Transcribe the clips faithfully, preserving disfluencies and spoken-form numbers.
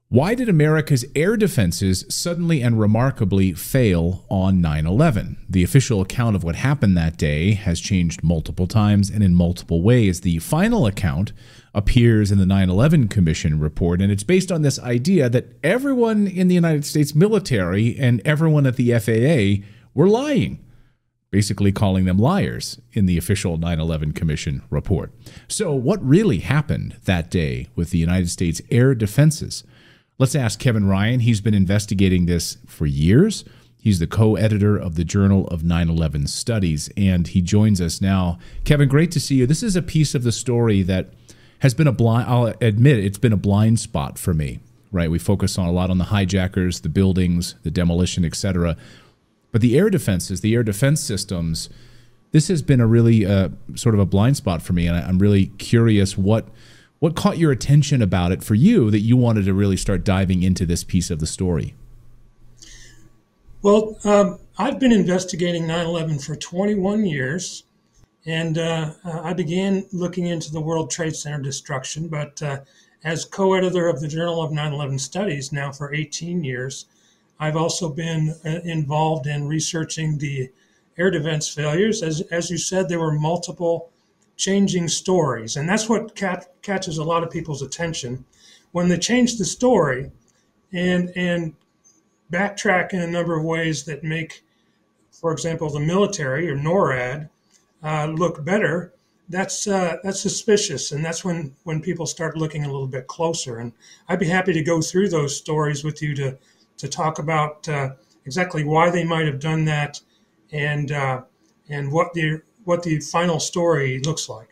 Why did America's air defenses suddenly and remarkably fail on nine eleven? The official account of what happened that day has changed multiple times and in multiple ways. The final account appears in the nine eleven Commission report, and it's based on this idea that everyone in the United States military and everyone at the F A A were lying, basically calling them liars in the official nine eleven Commission report. So what really happened that day with the United States air defenses? Let's ask Kevin Ryan. He's been investigating this for years. He's the co-editor of the Journal of nine eleven Studies, and he joins us now. Kevin, great to see you. This is a piece of the story that has been a blind, I'll admit, it's been a blind spot for me, right? We focus on a lot on the hijackers, the buildings, the demolition, et cetera. But the air defenses, the air defense systems, this has been a really uh, sort of a blind spot for me, and I'm really curious what What caught your attention about it for you that you wanted to really start diving into this piece of the story? Well, um, I've been investigating nine eleven for twenty-one years, and uh, I began looking into the World Trade Center destruction, but uh, as co-editor of the Journal of nine eleven Studies now for eighteen years, I've also been uh, involved in researching the air defense failures. As, as you said, there were multiple changing stories. And that's what cat, catches a lot of people's attention. When they change the story and, and backtrack in a number of ways that make, for example, the military or NORAD uh, look better, that's uh, that's suspicious. And that's when, when people start looking a little bit closer. And I'd be happy to go through those stories with you to, to talk about uh, exactly why they might have done that and uh, and what the what the final story looks like.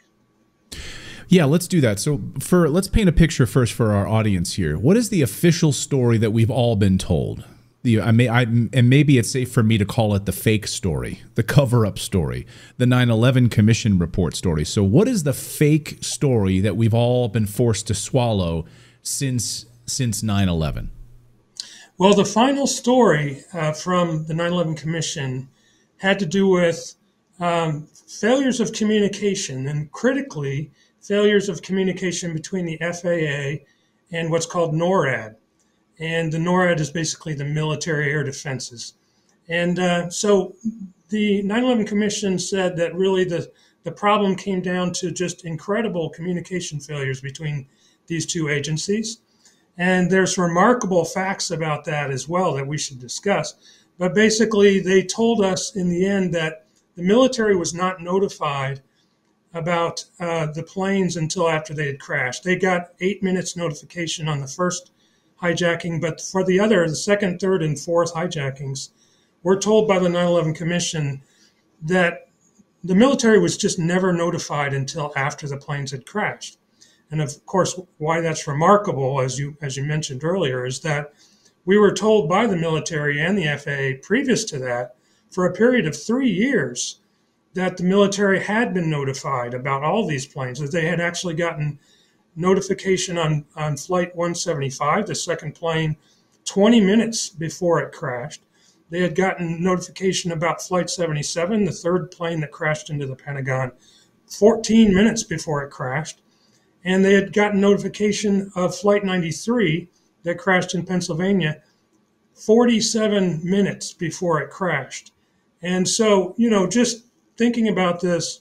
Yeah, let's do that. So for let's paint a picture first for our audience here. What is the official story that we've all been told? The, I may, I, and maybe it's safe for me to call it the fake story, the cover-up story, the nine eleven Commission report story. So what is the fake story that we've all been forced to swallow since since nine eleven? Well, the final story uh, from the nine eleven Commission had to do with um, failures of communication, and critically, failures of communication between the F A A and what's called NORAD. And the NORAD is basically the military air defenses. And uh, so the nine eleven Commission said that really the, the problem came down to just incredible communication failures between these two agencies. And there's remarkable facts about that as well that we should discuss. But basically, they told us in the end that the military was not notified about uh, the planes until after they had crashed. They got eight minutes notification on the first hijacking, but for the other, the second, third, and fourth hijackings, we're told by the nine eleven Commission that the military was just never notified until after the planes had crashed. And of course, why that's remarkable, as you as you mentioned earlier, is that we were told by the military and the F A A previous to that, for a period of three years, that the military had been notified about all these planes, that they had actually gotten notification on, on Flight one seventy-five, the second plane, twenty minutes before it crashed. They had gotten notification about Flight seventy-seven, the third plane that crashed into the Pentagon, fourteen minutes before it crashed. And they had gotten notification of Flight ninety-three that crashed in Pennsylvania forty-seven minutes before it crashed. And so, you know, just thinking about this,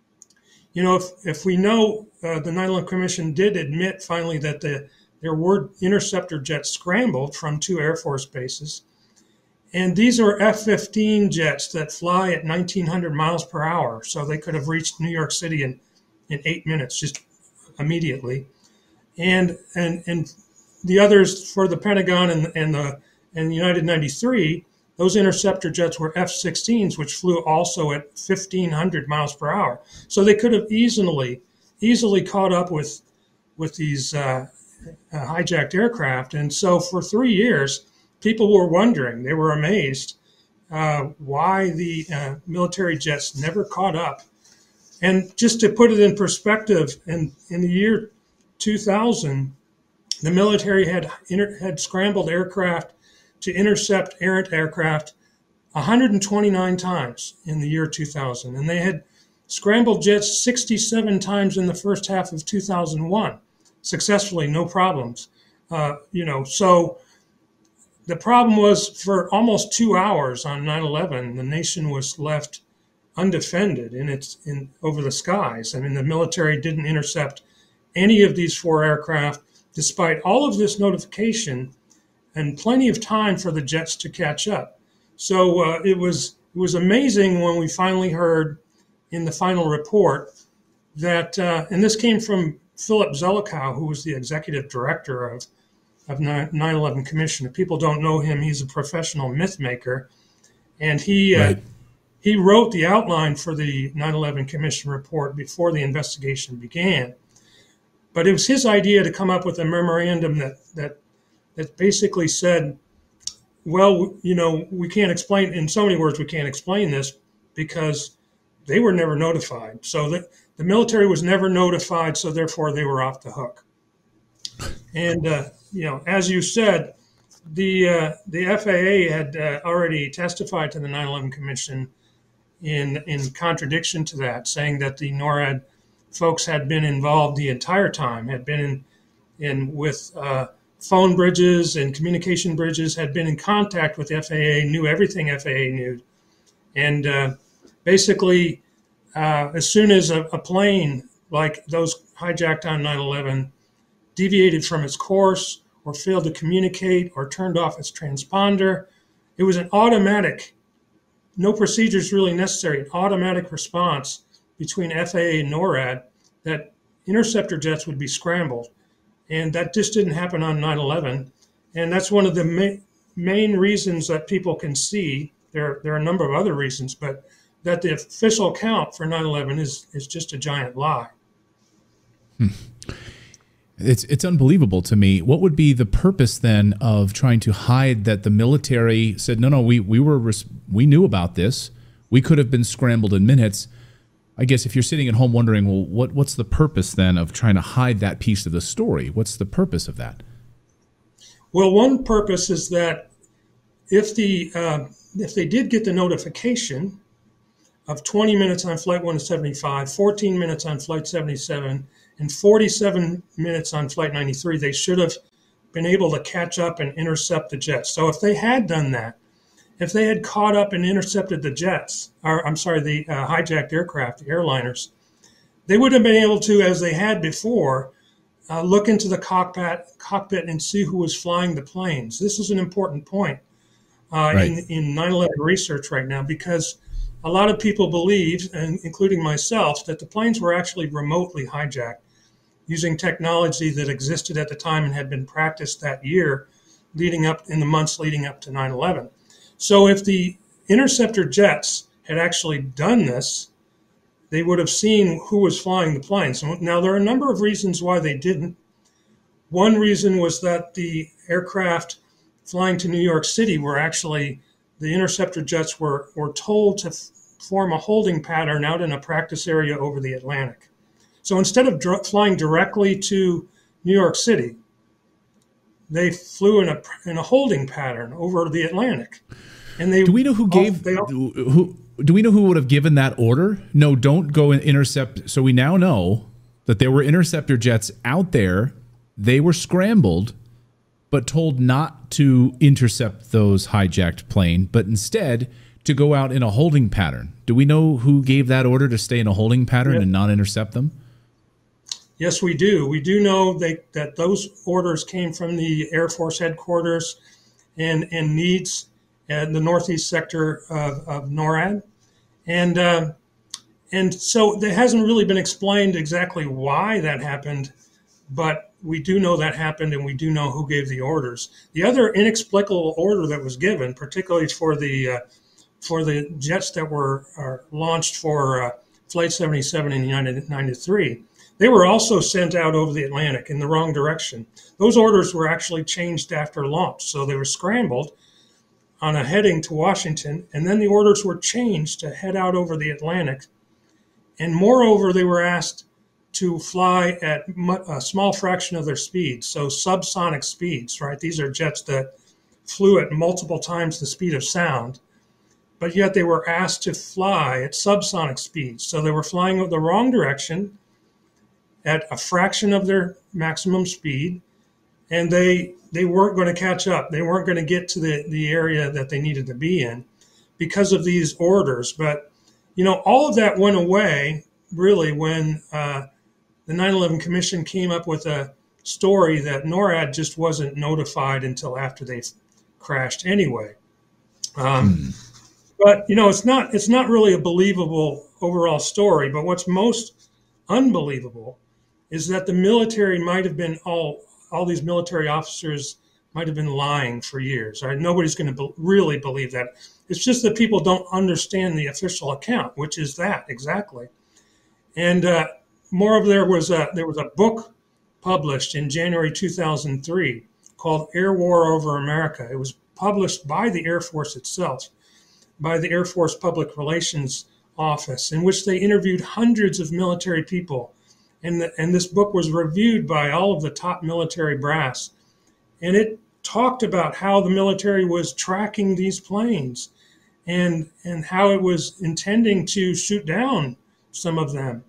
you know, if, if we know uh, the nine eleven Commission did admit finally that the, there were interceptor jets scrambled from two Air Force bases, and these are F fifteen jets that fly at nineteen hundred miles per hour, so they could have reached New York City in, in eight minutes, just immediately. And and and the others for the Pentagon and, and the and United ninety-three, those interceptor jets were F sixteens, which flew also at fifteen hundred miles per hour. So they could have easily, easily caught up with, with these uh, uh, hijacked aircraft. And so for three years, people were wondering, they were amazed uh, why the uh, military jets never caught up. And just to put it in perspective, in, in the year two thousand, the military had inter- had scrambled aircraft to intercept errant aircraft one hundred twenty-nine times in the year two thousand. And they had scrambled jets sixty-seven times in the first half of two thousand one, successfully, no problems. Uh, you know, so the problem was for almost two hours on nine eleven, the nation was left undefended in its in over the skies. I mean, the military didn't intercept any of these four aircraft, despite all of this notification and plenty of time for the jets to catch up. So uh, it was it was amazing when we finally heard in the final report that, uh, and this came from Philip Zelikow, who was the executive director of of nine eleven Commission. If people don't know him, he's a professional myth maker, and he uh, Right. he wrote the outline for the nine eleven Commission report before the investigation began. But it was his idea to come up with a memorandum that that that basically said, well, you know, we can't explain, in so many words, we can't explain this because they were never notified. So the, the military was never notified, so therefore they were off the hook. And, uh, you know, as you said, the uh, the F A A had uh, already testified to the nine eleven Commission in in contradiction to that, saying that the NORAD folks had been involved the entire time, had been in, in with uh, phone bridges and communication bridges, had been in contact with F A A, knew everything F A A knew. And uh, basically, uh, as soon as a, a plane like those hijacked on nine eleven deviated from its course or failed to communicate or turned off its transponder, it was an automatic, no procedures really necessary, an automatic response between F A A and NORAD that interceptor jets would be scrambled. And that just didn't happen on nine eleven. And that's one of the ma- main reasons that people can see, there, there are a number of other reasons, but that the official count for nine eleven is, is just a giant lie. Hmm. It's it's unbelievable to me. What would be the purpose then of trying to hide that the military said, no, no, we we were res- we knew about this. We could have been scrambled in minutes. I guess if you're sitting at home wondering, well, what what's the purpose then of trying to hide that piece of the story? What's the purpose of that? Well, one purpose is that if the uh, if they did get the notification of twenty minutes on Flight one seventy-five, fourteen minutes on Flight seventy-seven, and forty-seven minutes on Flight ninety-three, they should have been able to catch up and intercept the jets. So if they had done that, if they had caught up and intercepted the jets, or I'm sorry, the uh, hijacked aircraft, the airliners, they would have been able to, as they had before, uh, look into the cockpit, cockpit and see who was flying the planes. This is an important point uh, Right. in, in nine eleven research right now, because a lot of people believe, and including myself, that the planes were actually remotely hijacked using technology that existed at the time and had been practiced that year leading up in the months leading up to nine eleven. So if the interceptor jets had actually done this, they would have seen who was flying the planes. Now, there are a number of reasons why they didn't. One reason was that the aircraft flying to New York City were actually, the interceptor jets were, were told to f- form a holding pattern out in a practice area over the Atlantic. So instead of dr- flying directly to New York City, they flew in a in a holding pattern over the Atlantic. And they Do we know who all- gave they all- who? Do we know who would have given that order? No, don't go and intercept. So we now know that there were interceptor jets out there. They were scrambled, but told not to intercept those hijacked plane, but instead to go out in a holding pattern. Do we know who gave that order to stay in a holding pattern Yeah. and not intercept them? Yes, we do. We do know they, that those orders came from the Air Force headquarters and, and needs and the northeast sector of, of NORAD. And, uh, and so it hasn't really been explained exactly why that happened, but we do know that happened and we do know who gave the orders. The other inexplicable order that was given, particularly for the uh, for the jets that were are launched for uh, Flight seventy-seven and United ninety-three, they were also sent out over the Atlantic in the wrong direction. Those orders were actually changed after launch, so they were scrambled on a heading to Washington, and then the orders were changed to head out over the Atlantic. And moreover, they were asked to fly at a small fraction of their speed, so subsonic speeds, right? These are jets that flew at multiple times the speed of sound, but yet they were asked to fly at subsonic speeds. So they were flying the wrong direction at a fraction of their maximum speed, and they they weren't going to catch up. They weren't going to get to the, the area that they needed to be in because of these orders. But, you know, all of that went away, really, when uh, the nine eleven Commission came up with a story that NORAD just wasn't notified until after they crashed anyway. Um, hmm. But, you know, it's not it's not really a believable overall story. But what's most unbelievable is that the military might have been all all these military officers might have been lying for years. Right? Nobody's going to be- really believe that. It's just that people don't understand the official account, which is that exactly. And uh, moreover, there was a there was a book published in January two thousand three called Air War Over America. It was published by the Air Force itself, by the Air Force Public Relations Office, in which they interviewed hundreds of military people. And, the, and this book was reviewed by all of the top military brass. And it talked about how the military was tracking these planes and, and how it was intending to shoot down some of them.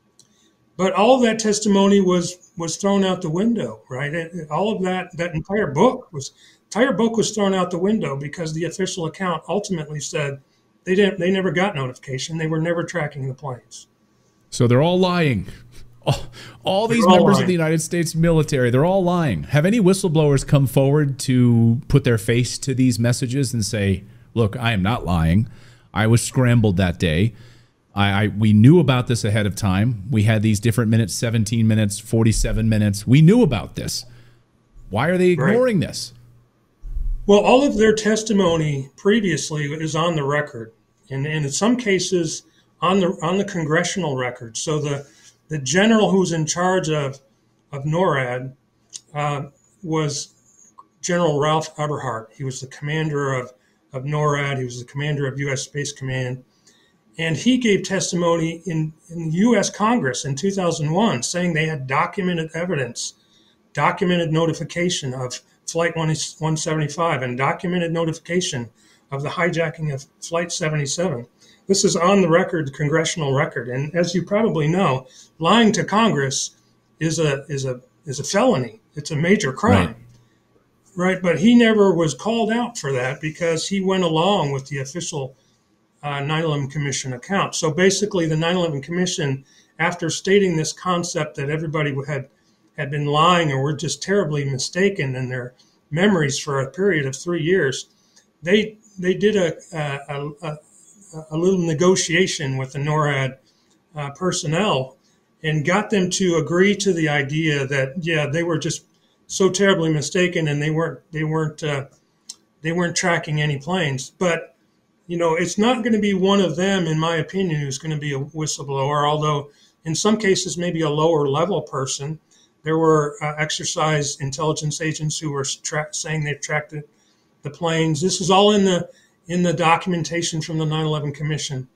But all of that testimony was, was thrown out the window, right? It, it, all of that, that entire book was entire book was thrown out the window because the official account ultimately said they didn't they never got notification. They were never tracking the planes. So they're all lying. All, all these all members lying. of the United States military, they're all lying. Have any whistleblowers come forward to put their face to these messages and say, look, I am not lying. I was scrambled that day. I, I we knew about this ahead of time. We had these different minutes, seventeen minutes, forty-seven minutes. We knew about this. Why are they ignoring right. this? Well, all of their testimony previously is on the record, and, and in some cases on the on the congressional record. So the the general who's in charge of of NORAD uh, was General Ralph Eberhart. He was the commander of, of NORAD. He was the commander of U S Space Command. And he gave testimony in, in the U S Congress in two thousand one saying they had documented evidence, documented notification of Flight one seventy-five and documented notification of the hijacking of Flight seventy-seven. This is on the record, the congressional record. And as you probably know, lying to Congress is a is a is a felony. It's a major crime. Right. right? But he never was called out for that because he went along with the official uh, nine eleven Commission account. So basically the nine eleven Commission, after stating this concept that everybody had had been lying or were just terribly mistaken in their memories for a period of three years, they they did a a, a, a little negotiation with the NORAD uh, personnel and got them to agree to the idea that yeah they were just so terribly mistaken and they weren't they weren't uh, they weren't tracking any planes. But you know it's not going to be one of them, in my opinion, who's going to be a whistleblower. Although in some cases maybe a lower level person. There were uh, exercise intelligence agents who were tra- saying they've tracked the, the planes. This is all in the in the documentation from the nine eleven Commission.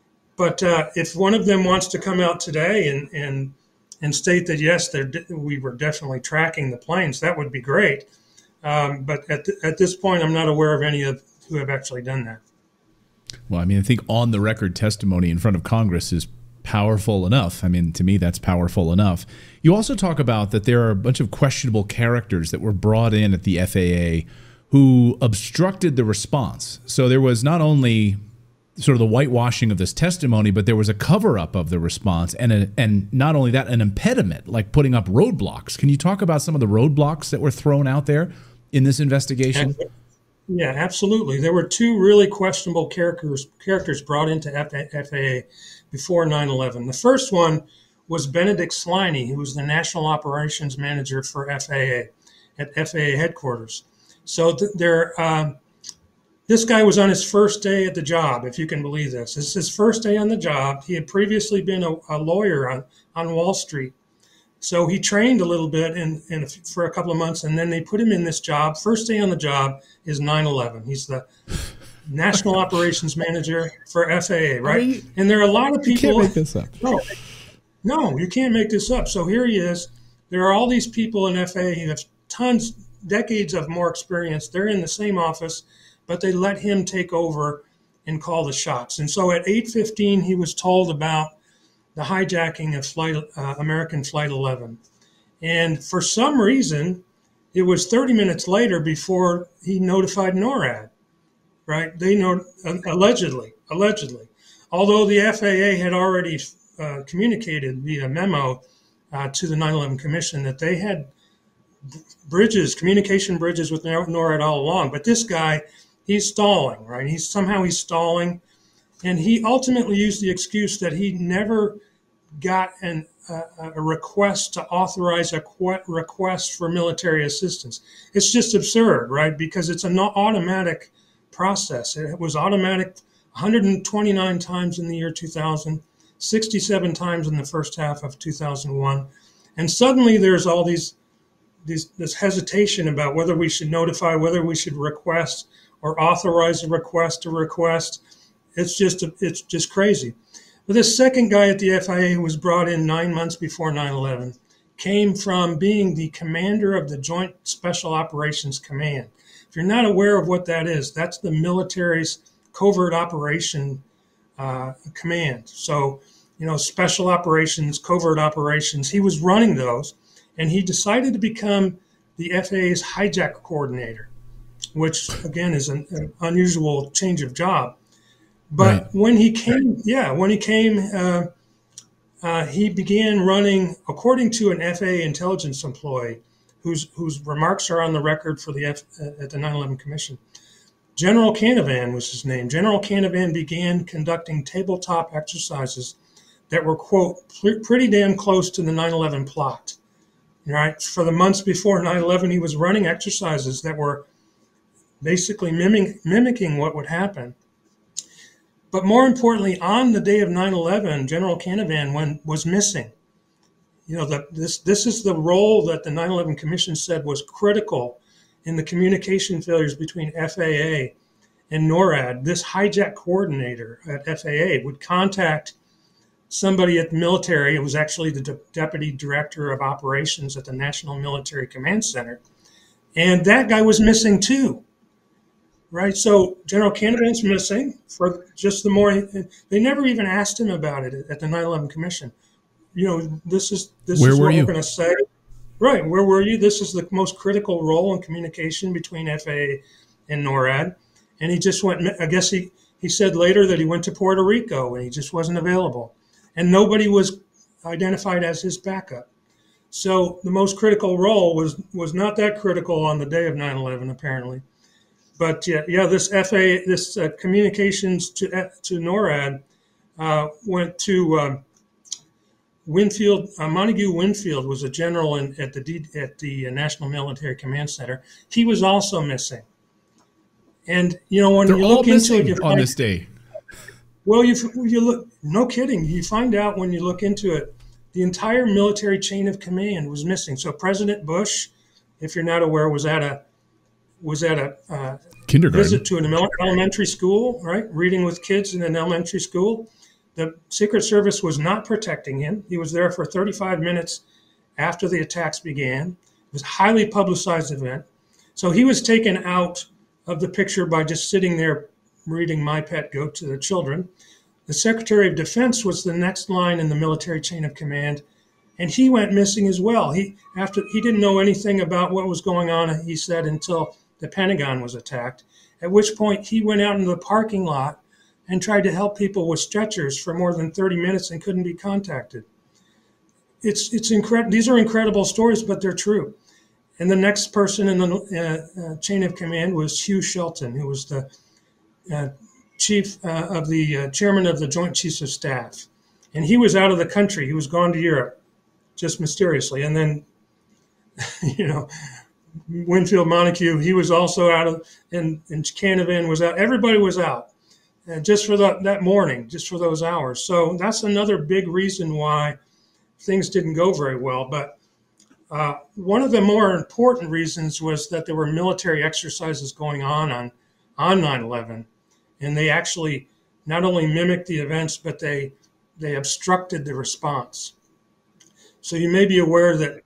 But uh, if one of them wants to come out today and and, and state that, yes, de- we were definitely tracking the planes, that would be great. Um, but at, th- at this point, I'm not aware of any of who have actually done that. Well, I mean, I think on the record testimony in front of Congress is powerful enough. I mean, to me, that's powerful enough. You also talk about that there are a bunch of questionable characters that were brought in at the F A A who obstructed the response. So there was not only sort of the whitewashing of this testimony, but there was a cover-up of the response, and a, and not only that, an impediment, like putting up roadblocks. Can you talk about some of the roadblocks that were thrown out there in this investigation? Yeah, absolutely. There were two really questionable characters characters brought into F A A before nine eleven. The first one was Benedict Sliney, who was the National Operations Manager for F A A at F A A headquarters. So th- there, um, this guy was on his first day at the job, if you can believe this. It's his first day on the job. He had previously been a, a lawyer on, on Wall Street. So he trained a little bit in, in a, for a couple of months, and then they put him in this job. First day on the job is nine eleven. He's the National Operations Manager for F A A, right? I mean, and there are a lot of people. You can't make this up. No, no, you can't make this up. So here he is. There are all these people in F A A who have tons, decades of more experience. They're in the same office, but they let him take over and call the shots. And so at eight fifteen, he was told about the hijacking of flight, uh, American Flight eleven. And for some reason, It was thirty minutes later before he notified NORAD, right? They know, allegedly, allegedly. Although the F A A had already uh, communicated via memo uh, to the nine eleven Commission that they had bridges, communication bridges with NORAD all along. But this guy, he's stalling, right? He's somehow he's stalling. And he ultimately used the excuse that he never got an, uh, a request to authorize a request for military assistance. It's just absurd, right? Because it's an automatic process. It was automatic one hundred twenty-nine times in the year two thousand, sixty-seven times in the first half of two thousand one. And suddenly there's all these, these this hesitation about whether we should notify, whether we should request or authorize a request to request. It's just it's just crazy. But this second guy at the F A A who was brought in nine months before nine eleven came from being the commander of the Joint Special Operations Command. If you're not aware of what that is, that's the military's covert operation uh, command. So, you know, special operations, covert operations, he was running those, and he decided to become the F A A's hijack coordinator, which, again, is an, an unusual change of job. But right. when he came, yeah, when he came, uh, uh, he began running, according to an F A A intelligence employee, whose whose remarks are on the record for the F, uh, at the nine eleven Commission. General Canavan was his name. General Canavan began conducting tabletop exercises that were, quote, pretty damn close to the nine eleven plot. Right? For the months before nine eleven, he was running exercises that were basically mimic, mimicking what would happen. But more importantly, on the day of nine eleven, General Canavan went, was missing. You know, the, this this is the role that the nine eleven Commission said was critical in the communication failures between F A A and NORAD. This hijack coordinator at F A A would contact somebody at the military. It was actually the de- deputy director of operations at the National Military Command Center. And that guy was missing too. Right, so General Canavan's missing for just the more. They never even asked him about it at the nine eleven Commission. You know, this is this where is what you? we're going to say. Right, where were you? This is the most critical role in communication between F A A and NORAD, and he just went. I guess he he said later that he went to Puerto Rico and he just wasn't available, and nobody was identified as his backup. So the most critical role was was not that critical on the day of nine eleven, apparently. But yeah, yeah, this F A A, this uh, communications to uh, to NORAD uh, went to uh, Winfield. Uh, Montague Winfield was a general in, at the D, at the National Military Command Center. He was also missing. And you know when They're you all look into it, you on find, this day. Well, you you look. No kidding. You find out when you look into it, the entire military chain of command was missing. So President Bush, if you're not aware, was at a was at a uh, kindergarten visit to an elementary school, right? Reading with kids in an elementary school. The Secret Service was not protecting him. He was there for thirty-five minutes after the attacks began. It was a highly publicized event. So he was taken out of the picture by just sitting there reading My Pet Goat to the children. The Secretary of Defense was the next line in the military chain of command, and he went missing as well. He after he didn't know anything about what was going on, he said, until the Pentagon was attacked, at which point he went out into the parking lot and tried to help people with stretchers for more than thirty minutes and couldn't be contacted. It's it's incredible. These are incredible stories, but they're true. And the next person in the uh, uh, chain of command was Hugh Shelton, who was the uh, chief uh, of the uh, chairman of the Joint Chiefs of Staff. And he was out of the country. He was gone to Europe, just mysteriously. And then, you know, Winfield Montague, he was also out of, and, and Canavan was out. Everybody was out uh, just for the, that morning, just for those hours. So that's another big reason why things didn't go very well. But uh, one of the more important reasons was that there were military exercises going on on, on nine eleven. And they actually not only mimicked the events, but they they obstructed the response. So you may be aware that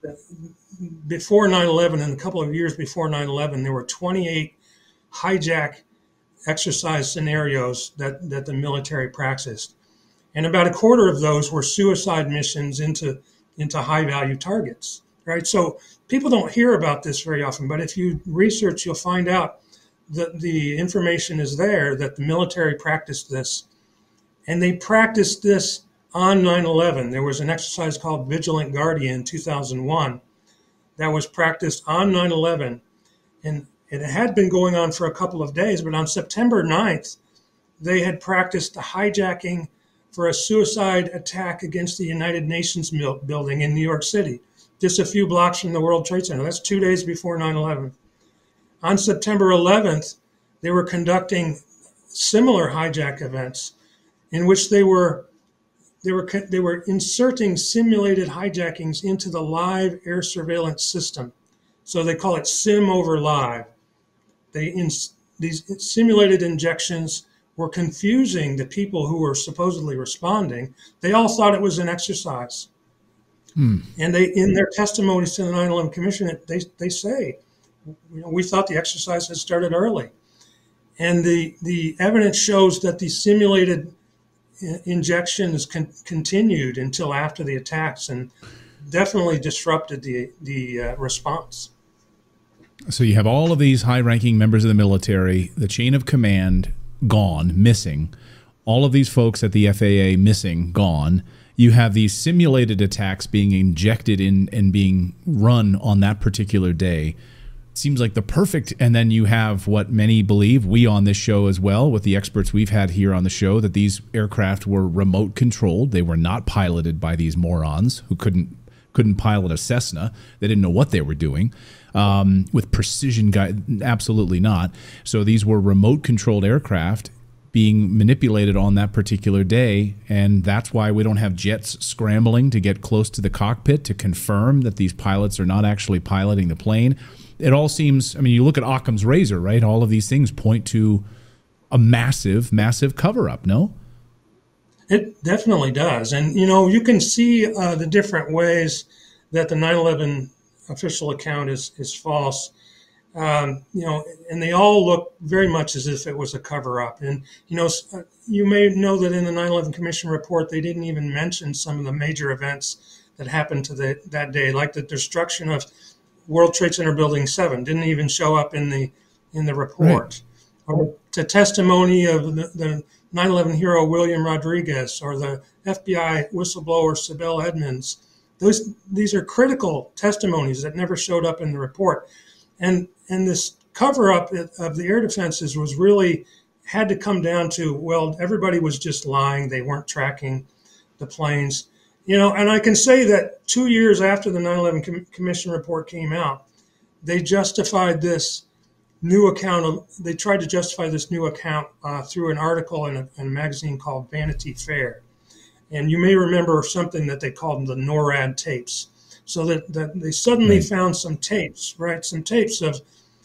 before nine eleven, and a couple of years before nine eleven, there were twenty-eight hijack exercise scenarios that, that the military practiced. And about a quarter of those were suicide missions into, into high-value targets. right? So people don't hear about this very often, but if you research, you'll find out that the information is there that the military practiced this. And they practiced this on nine eleven. There was an exercise called Vigilant Guardian in two thousand one that was practiced on nine eleven. And it had been going on for a couple of days, but on September ninth, they had practiced the hijacking for a suicide attack against the United Nations building in New York City, just a few blocks from the World Trade Center. That's two days before nine eleven. On September eleventh, they were conducting similar hijack events in which they were they were they were inserting simulated hijackings into the live air surveillance system. So they call it sim over live. They in, these simulated injections were confusing the people who were supposedly responding. They all thought it was an exercise. Hmm. And they, in their testimonies to the nine eleven Commission, they they say, you know, we thought the exercise had started early. And the the evidence shows that the simulated injections con- continued until after the attacks and definitely disrupted the the uh, response. So you have all of these high-ranking members of the military, the chain of command gone, missing, all of these folks at the F A A missing, gone. You have these simulated attacks being injected in and being run on that particular day. Seems like the perfect, and then you have what many believe, we on this show as well, with the experts we've had here on the show, that these aircraft were remote controlled. They were not piloted by these morons who couldn't couldn't pilot a Cessna. They didn't know what they were doing. Um, with precision guide, absolutely not. So these were remote controlled aircraft being manipulated on that particular day, and that's why we don't have jets scrambling to get close to the cockpit to confirm that these pilots are not actually piloting the plane. It all seems, I mean, you look at Occam's razor, right? All of these things point to a massive, massive cover-up, no? It definitely does. And, you know, you can see uh, the different ways that the nine eleven official account is, is false. Um, you know, and they all look very much as if it was a cover-up. And, you know, you may know that in the nine eleven Commission report, they didn't even mention some of the major events that happened to the, that day, like the destruction of World Trade Center Building seven, didn't even show up in the in the report. Right. Or the testimony of the, the nine eleven hero William Rodriguez, or the F B I whistleblower Sibel Edmonds. Those these are critical testimonies that never showed up in the report. And and this cover-up of the air defenses was really had to come down to, well, everybody was just lying. They weren't tracking the planes. You know, and I can say that two years after the nine eleven Com- Commission report came out, they justified this new account. Of, they tried to justify this new account uh, through an article in a, in a magazine called Vanity Fair. And you may remember something that they called the NORAD tapes. So that, that they suddenly right. found some tapes, right? Some tapes of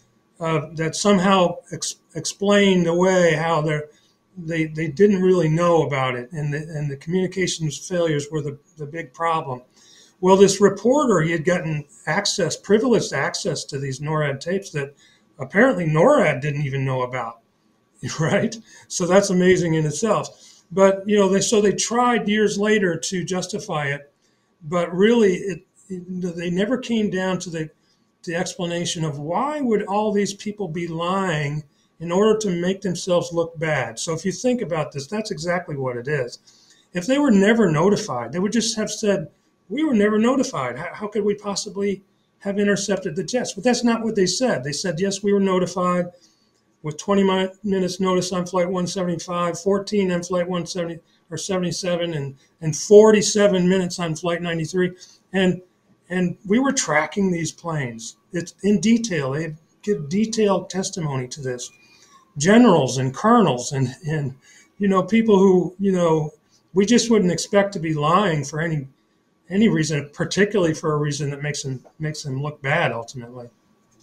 uh, that somehow ex- explained away how they're They they didn't really know about it, and the and the communications failures were the, the big problem. Well, this reporter, he had gotten access, privileged access to these NORAD tapes that apparently NORAD didn't even know about, right? So that's amazing in itself. But, you know, they so they tried years later to justify it, but really it, it they never came down to the the explanation of why would all these people be lying in order to make themselves look bad. So if you think about this, that's exactly what it is. If they were never notified, they would just have said, we were never notified. How, how could we possibly have intercepted the jets? But that's not what they said. They said, yes, we were notified with twenty minutes notice on flight one seventy-five, fourteen on flight one seventy or seventy-seven, and, and forty-seven minutes on flight ninety-three. And, and we were tracking these planes. It's in detail. They give detailed testimony to this. Generals and colonels and, and, you know, people who, you know, we just wouldn't expect to be lying for any any reason, particularly for a reason that makes them makes them look bad ultimately.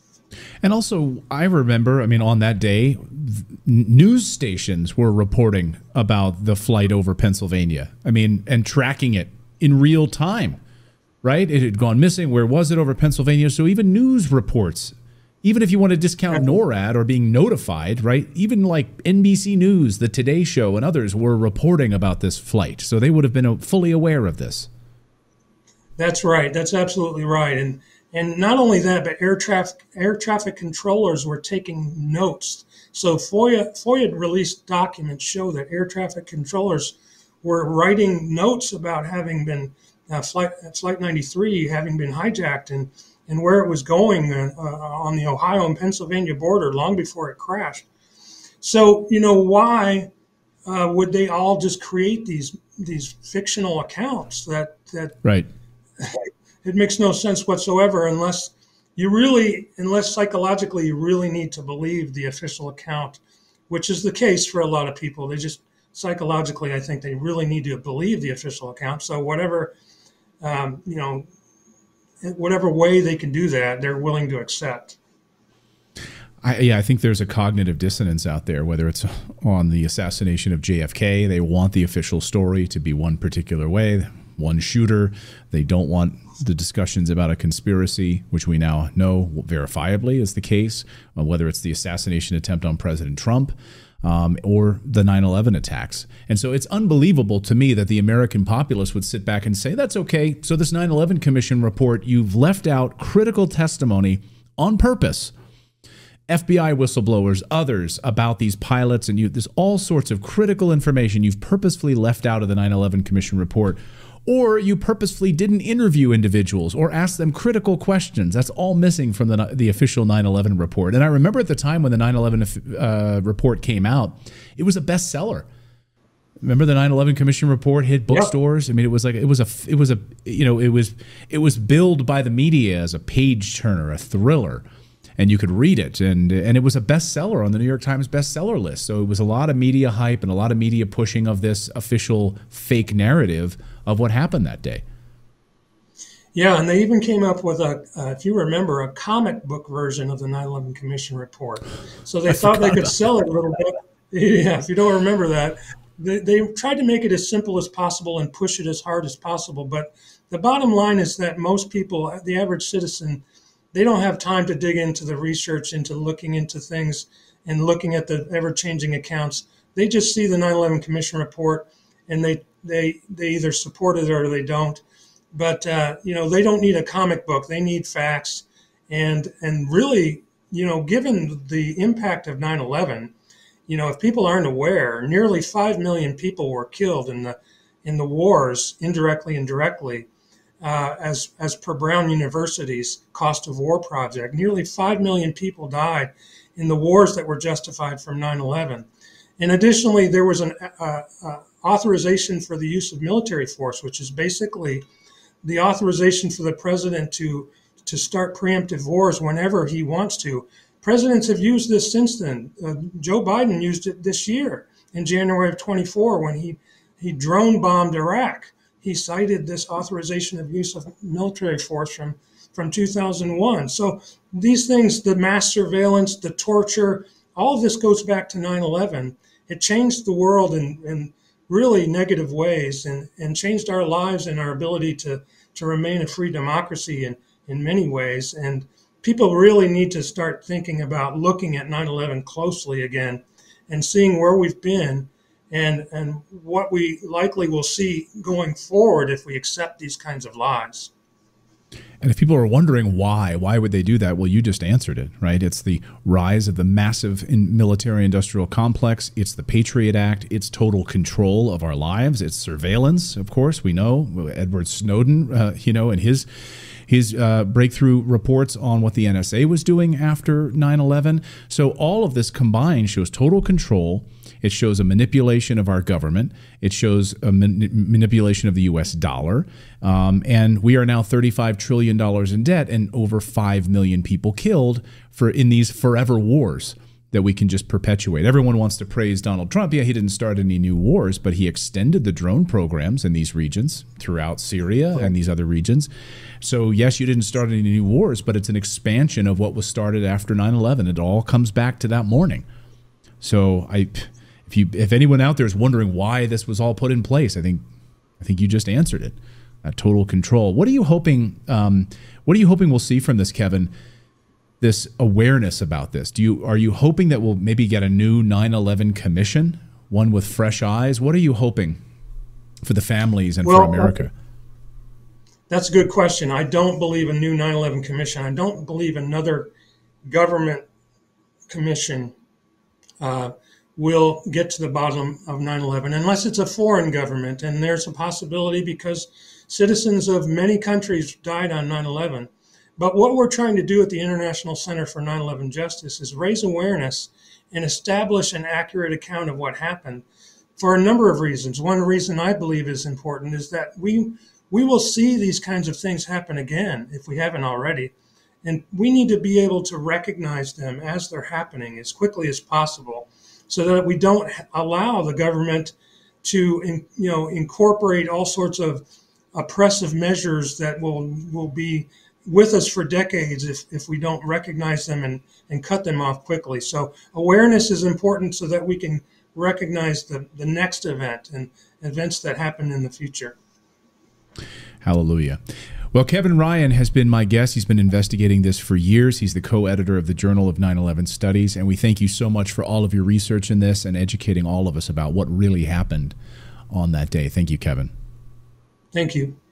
And also, I remember, I mean, on that day, news stations were reporting about the flight over Pennsylvania. I mean, and tracking it in real time, right? It had gone missing. Where was it over Pennsylvania? So even news reports, even if you want to discount NORAD or being notified, right? Even like N B C News, the Today Show, and others were reporting about this flight. So they would have been fully aware of this. That's right. That's absolutely right. And and not only that, but air traffic air traffic controllers were taking notes. So FOIA FOIA released documents show that air traffic controllers were writing notes about having been uh, flight flight ninety-three having been hijacked and and where it was going uh, uh, on the Ohio and Pennsylvania border long before it crashed. So you know why uh, would they all just create these these fictional accounts that that right. It makes no sense whatsoever unless you really, unless psychologically you really need to believe the official account, which is the case for a lot of people. They just psychologically, I think they really need to believe the official account. So whatever, um, you know, whatever way they can do that, they're willing to accept. I, yeah, I think there's a cognitive dissonance out there, whether it's on the assassination of J F K. They want the official story to be one particular way, one shooter. They don't want the discussions about a conspiracy, which we now know verifiably is the case, whether it's the assassination attempt on President Trump um, or the nine eleven attacks. And so it's unbelievable to me that the American populace would sit back and say, that's okay. So this nine eleven Commission report, you've left out critical testimony on purpose. F B I whistleblowers, others about these pilots, and you, there's all sorts of critical information you've purposefully left out of the nine eleven Commission report, or you purposefully didn't interview individuals or ask them critical questions. That's all missing from the, the official nine eleven report. And I remember at the time when the nine eleven uh, report came out, it was a bestseller. Remember the nine eleven Commission report hit bookstores? Yep. I mean, it was like it was a it was a you know it was it was billed by the media as a page turner, a thriller. And you could read it, and and it was a bestseller on the New York Times bestseller list. So it was a lot of media hype and a lot of media pushing of this official fake narrative of what happened that day. Yeah, and they even came up with a, uh, if you remember, a comic book version of the nine eleven Commission report. So they I thought they could sell it a little bit. Yeah, if you don't remember that, they, they tried to make it as simple as possible and push it as hard as possible. But the bottom line is that most people, the average citizen, they don't have time to dig into the research, into looking into things and looking at the ever-changing accounts. They just see the nine eleven Commission report and they they they either support it or they don't. But uh, you know, they don't need a comic book. They need facts. And and really, you know, given the impact of nine eleven, you know, if people aren't aware, nearly five million people were killed in the in the wars, indirectly and directly. Uh, as as per Brown University's Cost of War project, nearly five million people died in the wars that were justified from nine eleven. And additionally, there was an uh, uh, authorization for the use of military force, which is basically the authorization for the president to to start preemptive wars whenever he wants to. Presidents have used this since then. Uh, Joe Biden used it this year in January of twenty-four when he, he drone bombed Iraq. He cited this authorization of use of military force from, from two thousand one. So these things, the mass surveillance, the torture, all of this goes back to nine eleven. It changed the world in, in really negative ways and, and changed our lives and our ability to, to remain a free democracy in, in many ways. And people really need to start thinking about looking at nine eleven closely again and seeing where we've been and and what we likely will see going forward if we accept these kinds of lies. And if people are wondering why, why would they do that? Well, you just answered it, right? It's the rise of the massive military-industrial complex. It's the Patriot Act. It's total control of our lives. It's surveillance, of course. We know Edward Snowden, uh, you know, and his his uh, breakthrough reports on what the N S A was doing after nine eleven. So all of this combined shows total control. It shows a manipulation of our government. It shows a man- manipulation of the U S dollar. Um, and we are now thirty-five trillion dollars in debt and over five million people killed for in these forever wars that we can just perpetuate. Everyone wants to praise Donald Trump. Yeah, he didn't start any new wars, but he extended the drone programs in these regions throughout Syria and these other regions. So yes, you didn't start any new wars, but it's an expansion of what was started after nine eleven. It all comes back to that morning. So I... If you, if anyone out there is wondering why this was all put in place, I think, I think you just answered it. Uh, total control. What are you hoping? Um, what are you hoping we'll see from this, Kevin? This awareness about this. Do you are you hoping that we'll maybe get a new nine eleven commission, one with fresh eyes? What are you hoping for the families and well, for America? That's a good question. I don't believe a new nine eleven commission. I don't believe another government commission uh, will get to the bottom of nine eleven unless it's a foreign government. And there's a possibility because citizens of many countries died on nine eleven. But what we're trying to do at the International Center for nine eleven Justice is raise awareness and establish an accurate account of what happened for a number of reasons. One reason I believe is important is that we we will see these kinds of things happen again if we haven't already. And we need to be able to recognize them as they're happening as quickly as possible so that we don't allow the government to you know, incorporate all sorts of oppressive measures that will, will be with us for decades if, if we don't recognize them and, and cut them off quickly. So awareness is important so that we can recognize the, the next event and events that happen in the future. Hallelujah. Well, Kevin Ryan has been my guest. He's been investigating this for years. He's the co-editor of the Journal of nine eleven Studies, and we thank you so much for all of your research in this and educating all of us about what really happened on that day. Thank you, Kevin. Thank you.